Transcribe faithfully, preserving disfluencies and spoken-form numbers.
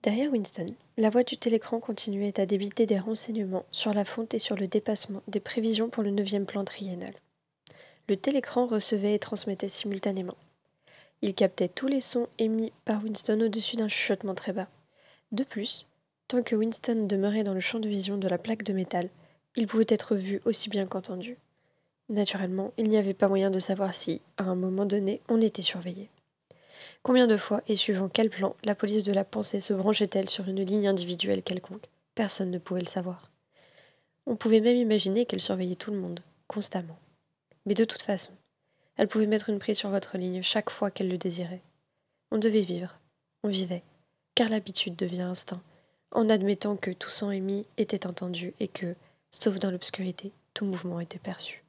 Derrière Winston, la voix du télécran continuait à débiter des renseignements sur la fonte et sur le dépassement des prévisions pour le neuvième plan triennal. Le télécran recevait et transmettait simultanément. Il captait tous les sons émis par Winston au-dessus d'un chuchotement très bas. De plus, tant que Winston demeurait dans le champ de vision de la plaque de métal, il pouvait être vu aussi bien qu'entendu. Naturellement, il n'y avait pas moyen de savoir si, à un moment donné, on était surveillé. Combien de fois, et suivant quel plan, la police de la pensée se branchait-elle sur une ligne individuelle quelconque? Personne ne pouvait le savoir. On pouvait même imaginer qu'elle surveillait tout le monde, constamment. Mais de toute façon, elle pouvait mettre une prise sur votre ligne chaque fois qu'elle le désirait. On devait vivre. On vivait. Car l'habitude devient instinct, en admettant que tout son émis était entendu et que, sauf dans l'obscurité, tout mouvement était perçu.